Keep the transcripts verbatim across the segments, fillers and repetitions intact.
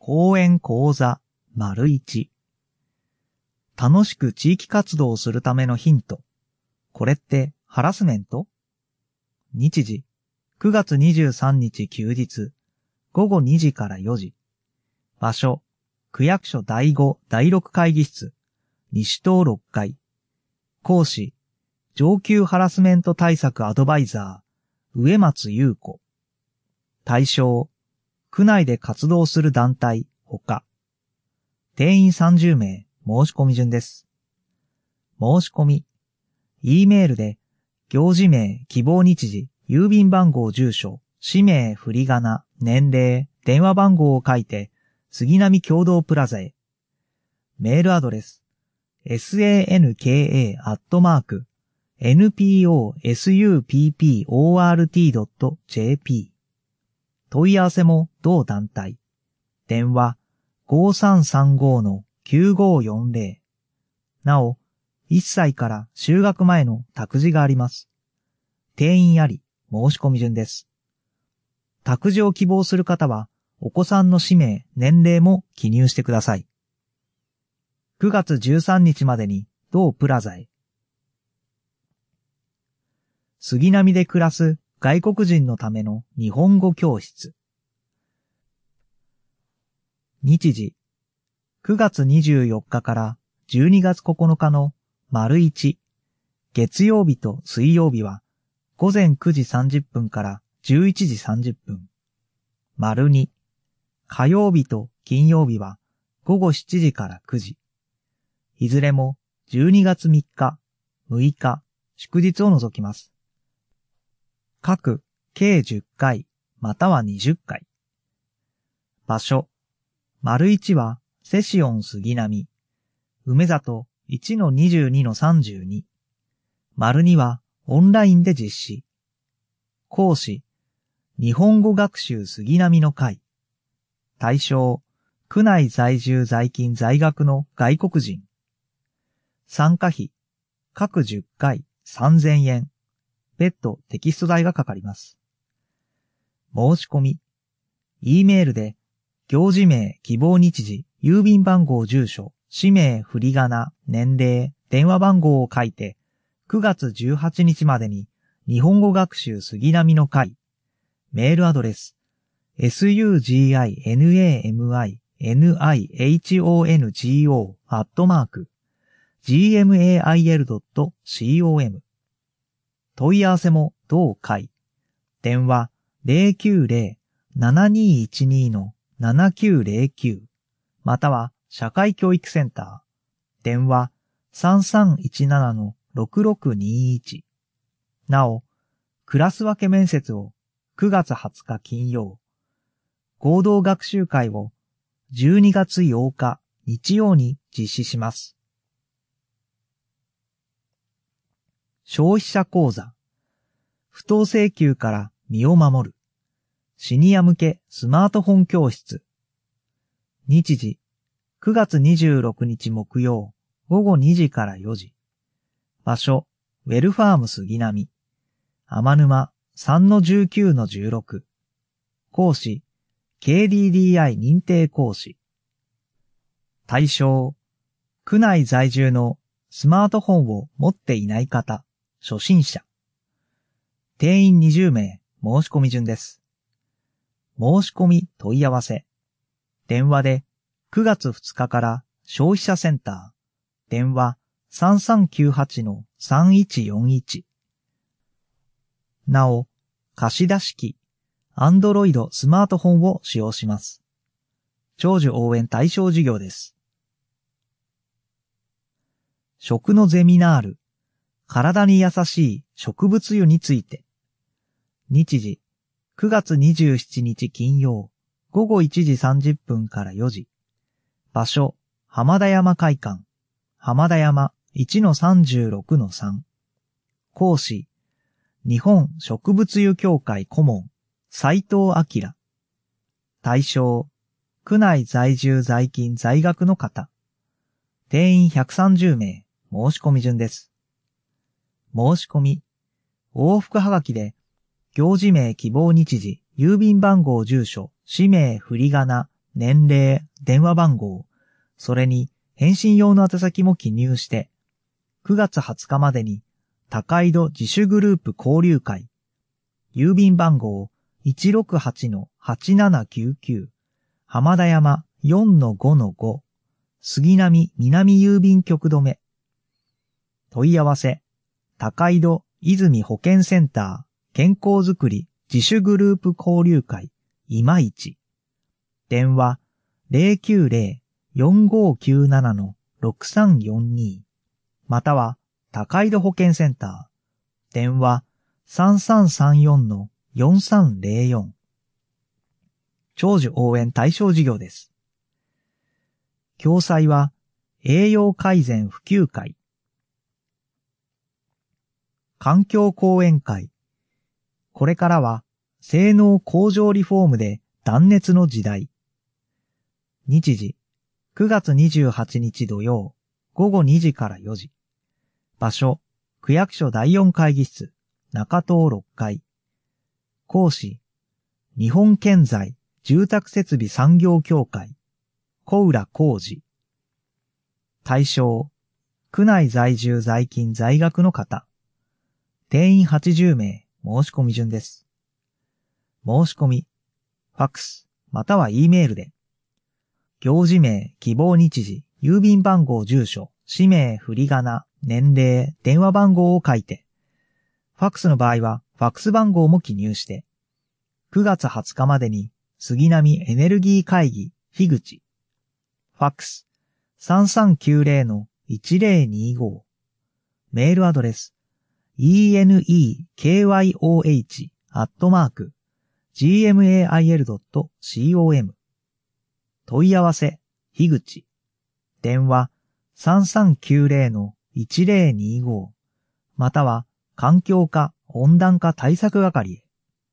講演講座丸一。楽しく地域活動をするためのヒント。これってハラスメント？日時、くがつにじゅうさんにち休日、ごごにじからよじ。場所、区役所だいご、だいろく会議室、西棟ろっかい。講師、上級ハラスメント対策アドバイザー、植松優子。対象、区内で活動する団体、ほか。定員さんじゅうめい、申し込み順です。申し込み、E メールで、行事名、希望日時、郵便番号、住所、氏名、振り仮名、年齢、電話番号を書いて、杉並共同プラザへ。メールアドレス、sanka アットマーク エヌピーオーエスユーピーピーオーアールティー ドット ジェーピー。問い合わせも同団体。電話 ごさんさんご のきゅうごよんぜろ。なお、いっさいから就学前の託児があります。定員あり、申し込み順です。託児を希望する方は、お子さんの氏名、年齢も記入してください。くがつじゅうさんにちまでに同プラザへ。杉並で暮らす外国人のための日本語教室。日時、くがつにじゅうよっかからじゅうにがつここのかの丸一、月曜日と水曜日はごぜんくじさんじゅっぷんからじゅういちじさんじゅっぷん。丸二、火曜日と金曜日はごごしちじからくじ。いずれもじゅうにがつみっか、むいか、祝日を除きます。各計じゅっかい、またはにじゅっかい。場所、丸一はセシオン杉並、梅里 いちのにじゅうにのさんじゅうに。丸二はオンラインで実施。講師、日本語学習杉並の会。対象、区内在住在勤在学の外国人。参加費、各じゅっかいさんぜんえん。別途テキスト代がかかります。申し込み、E メールで、行事名、希望日時、郵便番号、住所、氏名、振り仮名、年齢、電話番号を書いて、くがつじゅうはちにちまでに、日本語学習杉並の会、メールアドレス、suginaminihongo アットマーク、gmail ドット コム。問い合わせも同会。電話 ゼロきゅうゼロ ななにいちに のななきゅうゼロきゅう。または社会教育センター。電話 さんさんいちなな のろくろくにいち。なお、クラス分け面接をくがつはつか金曜。合同学習会をじゅうにがつようか日曜に実施します。消費者講座。不当請求から身を守る。シニア向けスマートフォン教室。日時、くがつにじゅうろくにち木曜、ごごにじからよじ。場所、ウェルファーム杉並。天沼 さんのじゅうきゅうのじゅうろく。講師、ケーディーディーアイ 認定講師。対象、区内在住のスマートフォンを持っていない方。初心者。定員にじゅうめい、申し込み順です。申し込み問い合わせ。電話でくがつふつかから消費者センター。電話 さんさんきゅうはちのさんいちよんいち。なお、貸し出し機、Android スマートフォンを使用します。長寿応援対象事業です。食のゼミナール。体に優しい植物油について。日時、くがつにじゅうしちにち金曜、ごごいちじさんじゅっぷんからよじ。場所、浜田山会館。浜田山 いちのさんじゅうろくのさん。講師、日本植物油協会顧問、斉藤明。対象、区内在住在勤在学の方。定員ひゃくさんじゅうめい、申し込み順です。申し込み、往復はがきで、行事名希望日時、郵便番号住所、氏名振り仮名、 年齢、電話番号、それに返信用の宛先も記入して、くがつはつかまでに高井戸自主グループ交流会、郵便番号 いちろくはちのはちななきゅうきゅう、浜田山 よんのごのご、杉並南郵便局止め。問い合わせ、高井戸泉保健センター健康づくり自主グループ交流会いまいち。電話 ゼロきゅうゼロ よんごきゅうなな ろくさんよんに または高井戸保健センター電話 さんさんさんよん よんさんゼロよん。長寿応援対象事業です。共催は栄養改善普及会、環境講演会。これからは性能向上リフォームで断熱の時代。日時くがつにじゅうはちにち土曜ごごにじからよじ。場所区役所だいよん会議室中棟ろっかい。講師日本建材住宅設備産業協会小浦浩二。対象区内在住在勤在学の方。定員はちじゅうめい、申し込み順です。申し込み、ファックス、または E メールで、行事名、希望日時、郵便番号、住所、氏名、振り仮名、年齢、電話番号を書いて、ファックスの場合はファックス番号も記入して、くがつはつかまでに杉並エネルギー会議、樋口、ファックス さんさんきゅうゼロのいちゼロにご、メールアドレス、イーエヌイーケーワイオーエイチ アットマーク ジーエムエーアイエルドットコム 問い合わせ、樋口電話 さんさんきゅうゼロのいちゼロにご または環境課温暖化対策係へ。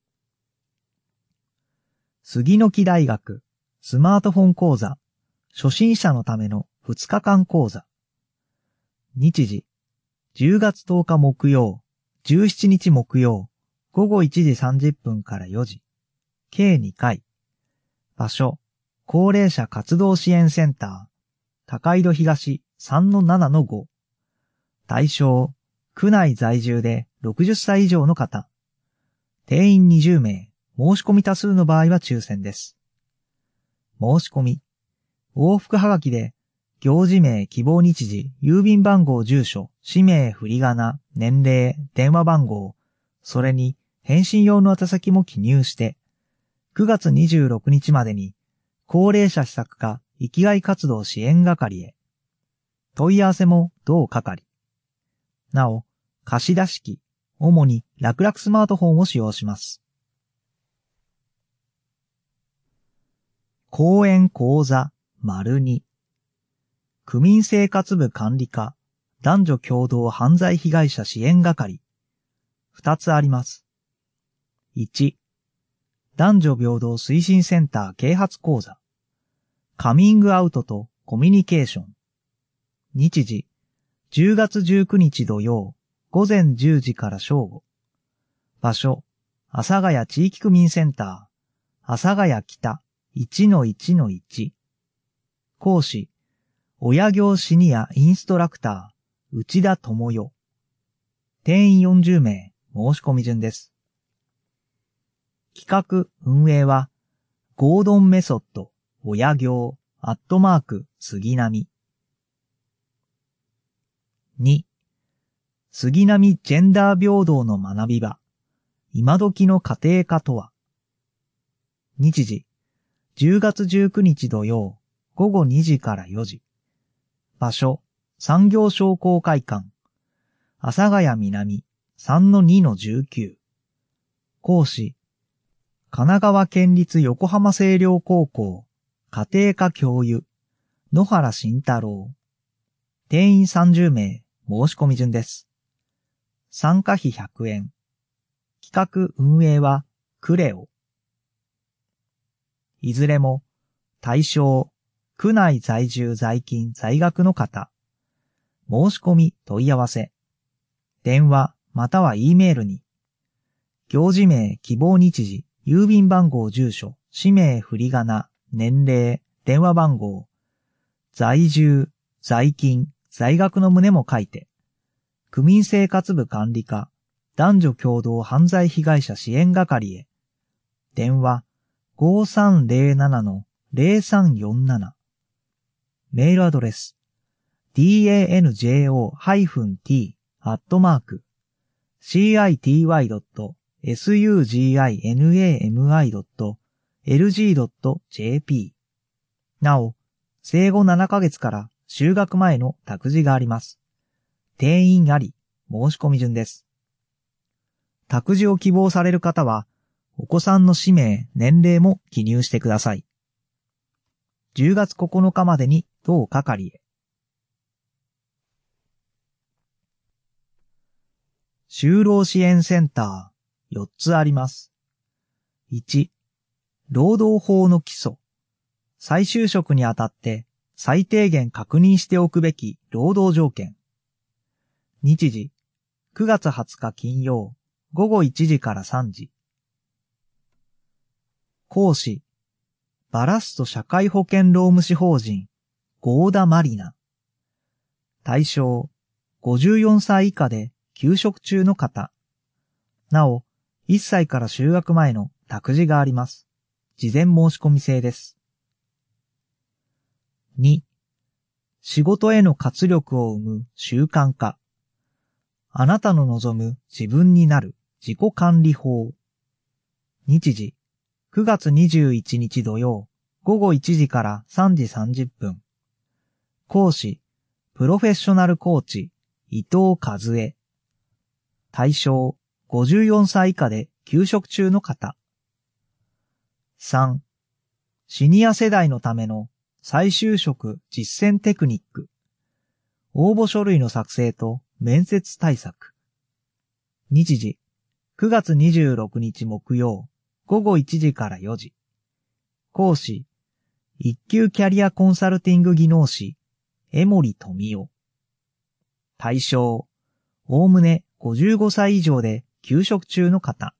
杉の木大学スマートフォン講座初心者のためのふつかかん講座。日時じゅうがつとおか木曜、じゅうしちにち木曜、ごごいちじさんじゅっぷんからよじ、計にかい。場所、高齢者活動支援センター、高井戸東 さんのななのご。対象、区内在住でろくじゅっさい以上の方。定員にじゅうめい、申し込み多数の場合は抽選です。申し込み、往復はがきで、行事名、希望日時、郵便番号、住所、氏名、振り仮名、年齢、電話番号、それに返信用の宛先も記入して、くがつにじゅうろくにちまでに、高齢者施策課生きがい活動支援係へ。問い合わせも同係。なお、貸出機、主に楽々スマートフォンを使用します。講演講座、丸に。区民生活部管理課、男女共同犯罪被害者支援係。二つあります。いち、男女平等推進センター啓発講座。カミングアウトとコミュニケーション。日時、じゅうがつじゅうくにち土曜、ごぜんじゅうじから正午。場所、阿佐ヶ谷地域区民センター、阿佐ヶ谷北 いちのいちのいち。講師、親業シニアインストラクター、内田智代。定員よんじゅうめい、申し込み順です。企画、運営は、ゴードンメソッド、親業、アットマーク、杉並。に、杉並ジェンダー平等の学び場、今時の家庭科とは。日時、じゅうがつじゅうくにち土曜、ごごにじからよじ。場所、産業商工会館。阿佐ヶ谷南 さんのにのじゅうきゅう。講師、神奈川県立横浜清涼高校家庭科教諭、野原慎太郎。定員さんじゅうめい、申し込み順です。参加費ひゃくえん。企画運営はクレオ。いずれも対象、区内在住在勤在学の方。申し込み問い合わせ。電話または E メールに。行事名、希望日時、郵便番号、住所、氏名、振り仮名、 年齢、電話番号、在住、在勤、在学の旨も書いて、区民生活部管理課、男女共同犯罪被害者支援係へ、電話 ごさんぜろななのぜろさんよんなな、メールアドレス ダンジョ -t アットマーク シーアイティーワイ ドット エスユージーアイエヌエーエムアイ ドット エルジー ドット ジェーピー。なお、生後ななかげつから就学前の託児があります。定員あり、申し込み順です。託児を希望される方は、お子さんの氏名、年齢も記入してください。じゅうがつここのかまでに当係へ。就労支援センターよっつあります。いち、労働法の基礎。再就職にあたって最低限確認しておくべき労働条件。日時、くがつはつか金曜、ごごいちじからさんじ。講師、バラスト社会保険労務士法人、合田まりな。対象、ごじゅうよんさい以下で休職中の方。なお、いっさいから就学前の託児があります。事前申し込み制です。に、仕事への活力を生む習慣化。あなたの望む自分になる自己管理法。日時、くがつにじゅういちにち土曜、ごごいちじからさんじさんじゅっぷん。講師、プロフェッショナルコーチ、伊藤和恵。対象、ごじゅうよんさい以下で休職中の方。さん、シニア世代のための再就職実践テクニック。応募書類の作成と面接対策。日時、くがつにじゅうろくにち木曜、ごごいちじからよじ。講師、一級キャリアコンサルティング技能士、江森富夫。対象、おおむねごじゅうごさい以上で休職中の方。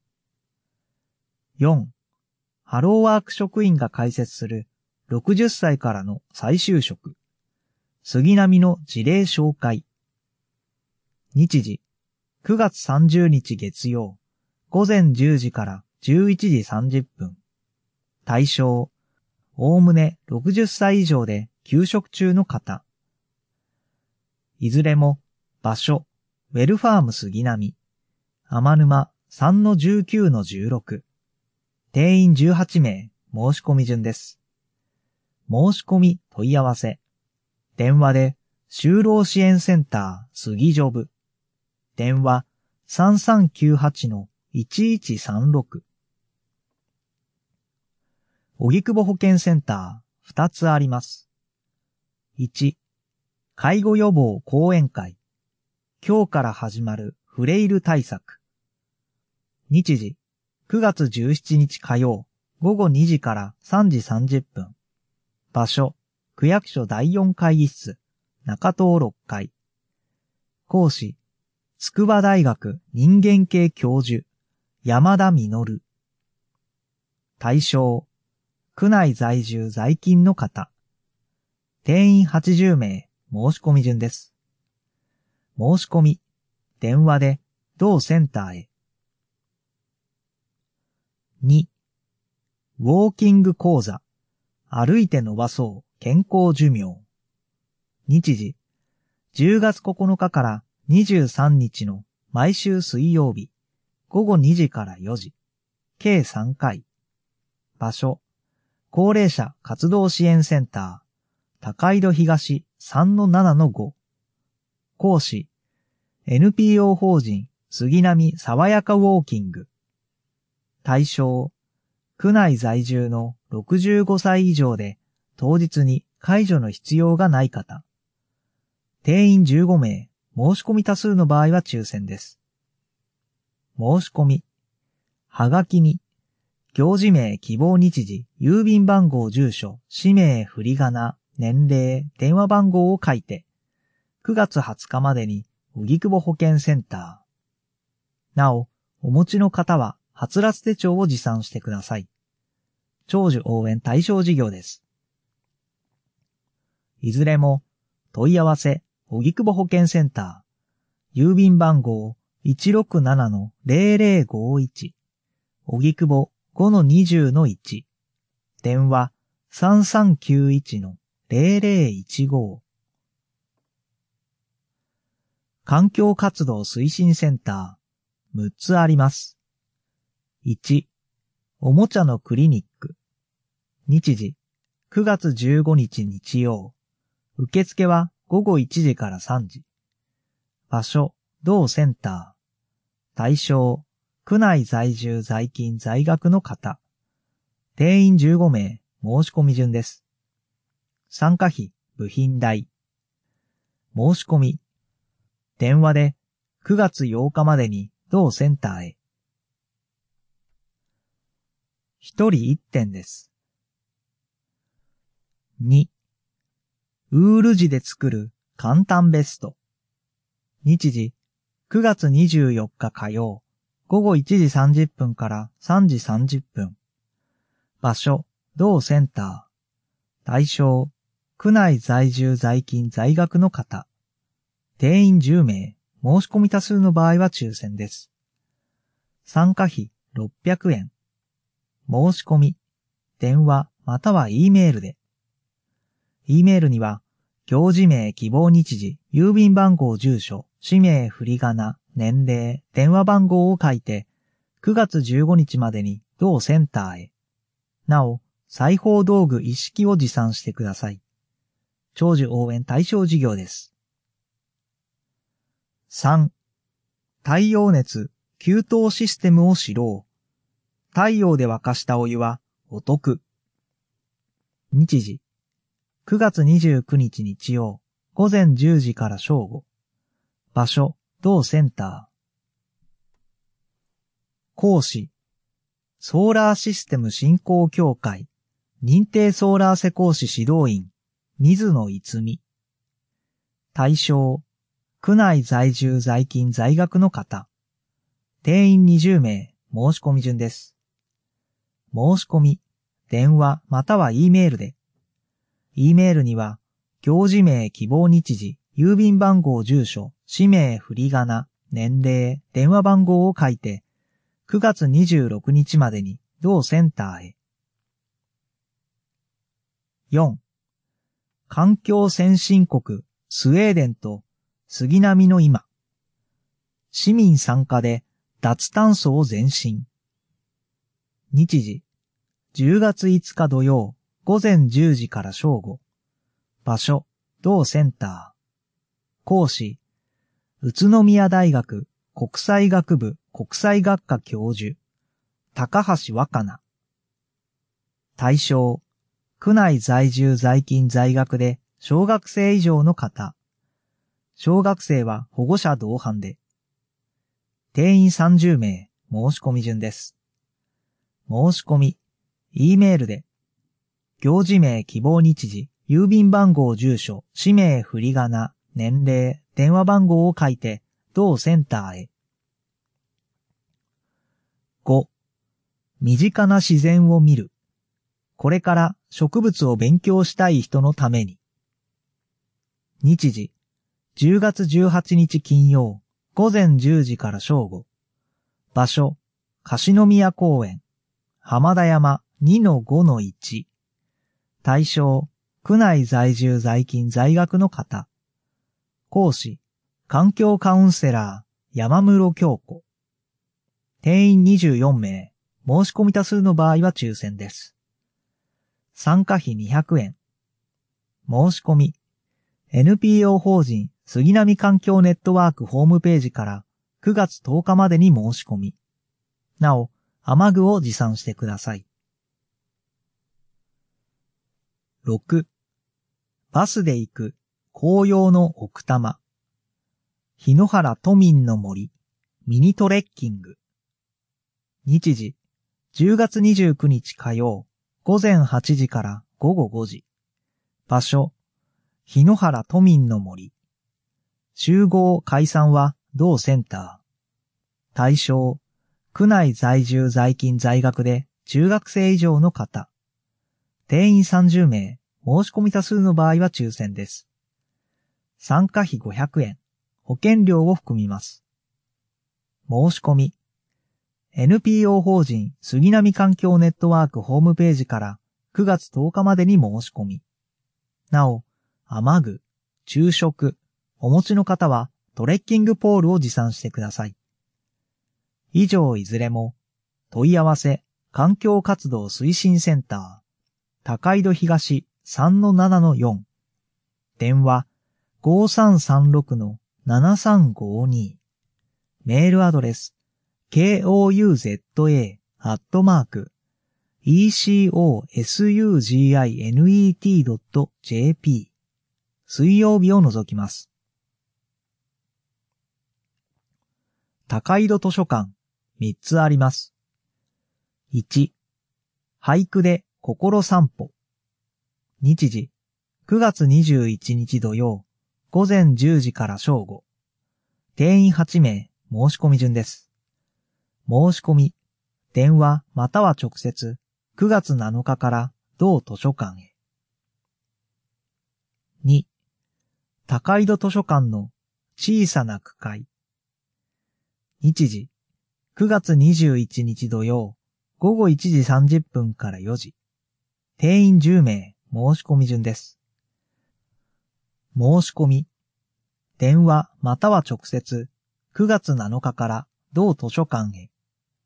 よん、ハローワーク職員が開設するろくじゅっさいからの再就職。杉並の事例紹介。日時、くがつさんじゅうにち月曜、ごぜんじゅうじからじゅういちじさんじゅっぷん。対象、おおむねろくじゅっさい以上で休職中の方。いずれも、場所、ウェルファーム杉並、天沼 さんのじゅうきゅうのじゅうろく。定員じゅうはちめい、申し込み順です。申し込み問い合わせ。電話で、就労支援センター杉ジョブ。電話 さんさんきゅうはちのいちいちさんろく。荻窪保健センターふたつあります。いち、介護予防講演会。今日から始まるフレイル対策。日時、くがつじゅうしちにち火曜、ごごにじからさんじさんじゅっぷん。場所、区役所だいよん会議室、中東ろっかい。講師、筑波大学人間系教授、山田実。対象、区内在住在勤の方。定員はちじゅうめい、申し込み順です。申し込み、電話で、同センターへ。に、ウォーキング講座、歩いて伸ばそう健康寿命。日時、じゅうがつここのかからにじゅうさんにちの毎週水曜日、ごごにじからよじ、計さんかい。場所、高齢者活動支援センター、高井戸東 さんのななのご。講師、エヌピーオー 法人杉並爽やかウォーキング。対象、区内在住のろくじゅうごさい以上で当日に介助の必要がない方。定員じゅうごめい、申し込み多数の場合は抽選です。申し込み、はがきに、行事名、希望日時、郵便番号、住所、氏名、振り仮名、年齢、電話番号を書いて、くがつはつかまでに荻窪保健センター。なお、お持ちの方は、はつらつ手帳を持参してください。 長寿応援対象事業です。いずれも問い合わせ、荻窪保健センター、郵便番号 いちろくななのゼロゼロごいち、荻窪 ごのにじゅうのいち、電話 さんさんきゅういちのゼロゼロいちご。環境活動推進センター、むっつあります。いち、おもちゃのクリニック。日時、くがつじゅうごにち日曜。受付はごごいちじからさんじ。場所、同センター。対象、区内在住在勤在学の方。定員じゅうごめい、申し込み順です。参加費、部品代。申し込み。電話でくがつようかまでに同センターへ。一人一点です。に、ウール地で作る簡単ベスト。日時、くがつにじゅうよっか火曜、ごごいちじさんじゅっぷんからさんじさんじゅっぷん。場所、同センター。対象、区内在住在勤在学の方。定員じゅうめい、申し込み多数の場合は抽選です。参加費ろっぴゃくえん。申し込み、電話または E メールで。E メールには、行事名、希望日時、郵便番号、住所、氏名、振り仮名、年齢、電話番号を書いて、くがつじゅうごにちまでに同センターへ。なお、裁縫道具一式を持参してください。長寿応援対象事業です。さん. 太陽熱、給湯システムを知ろう。太陽で沸かしたお湯はお得。日時、くがつにじゅうくにち日曜、ごぜんじゅうじから正午。場所、同センター。講師、ソーラーシステム振興協会、認定ソーラー施工士指導員、水野いつみ。対象、区内在住在勤在学の方。定員にじゅうめい、申し込み順です。申し込み、電話または E メールで。E メールには、行事名、希望日時、郵便番号、住所、氏名、振り仮名、年齢、電話番号を書いて、くがつにじゅうろくにちまでに同センターへ。よん. 環境先進国、スウェーデンと杉並の今。市民参加で脱炭素を前進。日時、じゅうがついつか土曜、ごぜんじゅうじから正午。場所、同センター。講師、宇都宮大学国際学部国際学科教授、高橋若菜。対象、区内在住在勤在学で小学生以上の方。小学生は保護者同伴で。定員さんじゅうめい、申し込み順です。申し込み、E メールで。行事名、希望日時、郵便番号、住所、氏名、振り仮名、年齢、電話番号を書いて、同センターへ。ご. 身近な自然を見る。これから植物を勉強したい人のために。日時、じゅうがつじゅうはちにち金曜、ごぜんじゅうじから正午。場所、樫宮公園、浜田山 にのごのいち。対象、区内在住在勤在学の方。講師、環境カウンセラー、山室京子。定員にじゅうよんめい、申し込み多数の場合は抽選です。参加費にひゃくえん。申し込み、エヌピーオー 法人杉並環境ネットワークホームページからくがつとおかまでに申し込み。なお、雨具を持参してください。ろく. バスで行く紅葉の奥多摩。日野原都民の森ミニトレッキング。日時、じゅうがつにじゅうくにち火曜、ごぜんはちじからごごごじ。場所、日野原都民の森。集合解散は同センター。対象、区内在住在勤在学で中学生以上の方。 定員さんじゅうめい、申し込み多数の場合は抽選です。参加費ごひゃくえん、保険料を含みます。申し込み。エヌピーオー 法人杉並環境ネットワークホームページからくがつとおかまでに申し込み。なお、雨具、昼食、お持ちの方はトレッキングポールを持参してください。以上いずれも、問い合わせ、環境活動推進センター、高井戸東 さんのななのよん、電話 ごさんさんろくのななさんごに、メールアドレス ケーオーユーゼットエー アットマーク イーシーオーエスユージーアイエヌイーティー ドット ジェーピー、水曜日を除きます。高井戸図書館みっつあります。いち、俳句で心散歩。日時、くがつにじゅういちにち土曜、午前じゅうじから正午。定員はちめい、申し込み順です。申し込み、電話または直接、くがつなのかから同図書館へ。に、高井戸図書館の小さな区会。日時、くがつにじゅういちにち土曜、ごごいちじさんじゅっぷんからよじ。定員じゅうめい、申し込み順です。申し込み、電話または直接、くがつなのかから同図書館へ。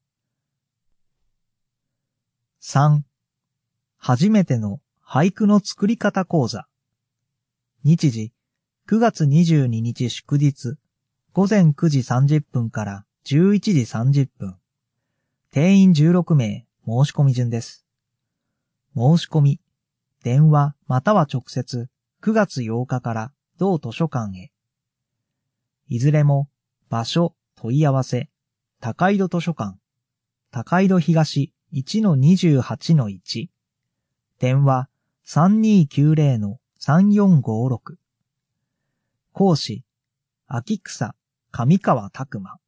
さん、初めての俳句の作り方講座。日時、くがつにじゅうににち祝日、ごぜんくじさんじゅっぷんからじゅういちじさんじゅっぷん。定員じゅうろくめい、申し込み順です。申し込み、電話または直接、くがつようかから同図書館へ。いずれも、場所、問い合わせ、高井戸図書館、高井戸東 いちのにじゅうはちのいち、電話 さんにーきゅうぜろのさんよんごろく。講師、秋草上川拓馬。